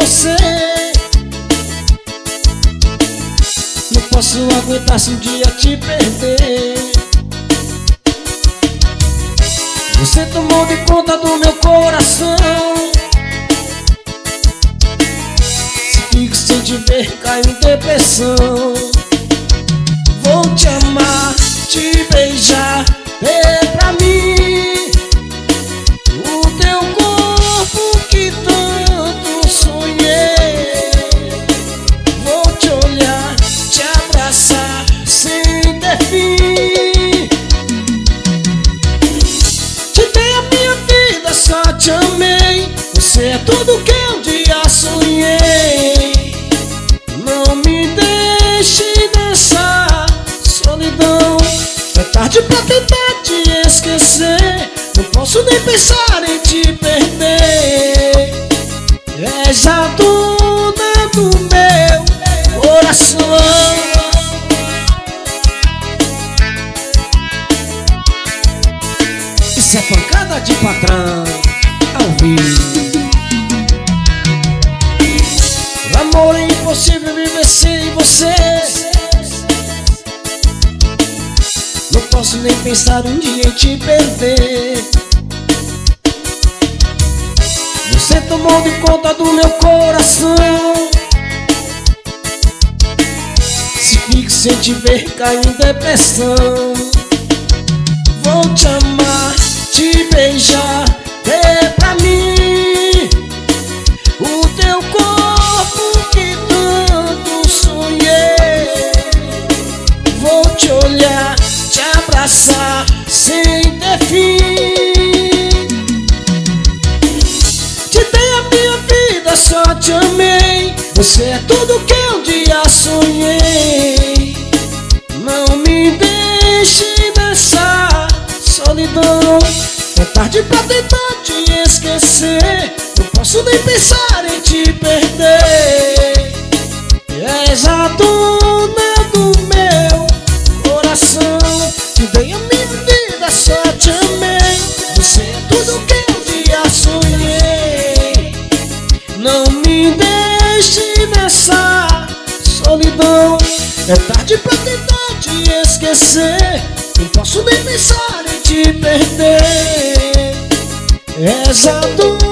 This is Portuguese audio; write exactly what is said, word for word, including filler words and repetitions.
você. Não posso aguentar se um dia te perder. Você tomou de conta do meu coração. Se fico sem te ver, caio em depressão. Vou te amar, te beijar, é pra mim o teu corpo que tanto sonhei. Vou te olhar, te abraçar sem ter fim. Te dei a minha vida, só te amei. Você é tudo que um dia sonhei. Não me deixe nessa solidão. É tarde pra tentar te esquecer. Não posso nem pensar em te perder. És a dona do meu coração. Isso é pancada de patrão ao vivo. Amor, é impossível viver sem você. Não posso nem pensar um dia em te perder. Você tomou de conta do meu coração. Se fico sem te ver, caio em depressão. Vou te amar, te beijar, é pra mim o teu corpo que tanto sonhei. Vou te olhar, te abraçar sem ter fim. Te dei a minha vida, só te amei. Você é tudo que um dia sonhei. Não me deixe nessa solidão. É tarde pra tentar te esquecer. Não posso nem pensar em te perder. És a dona do meu coração. Te dei a minha vida, só te amei. Você é tudo que um dia sonhei. Não me deixe nessa solidão. É tarde pra tentar te esquecer. Não posso nem pensar em te perder. És a dona